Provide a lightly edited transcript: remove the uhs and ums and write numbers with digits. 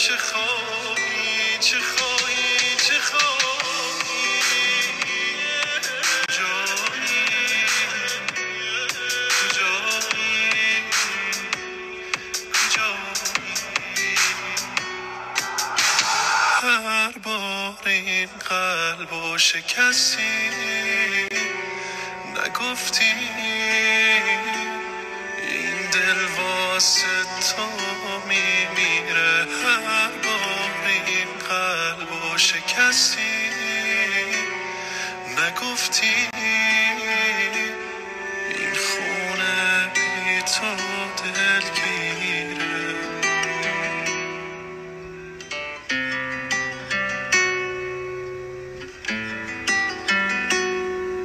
چه خواهی چه خواهی چه خواهی کجایی کجایی کجایی هر بار این قلب و شکستی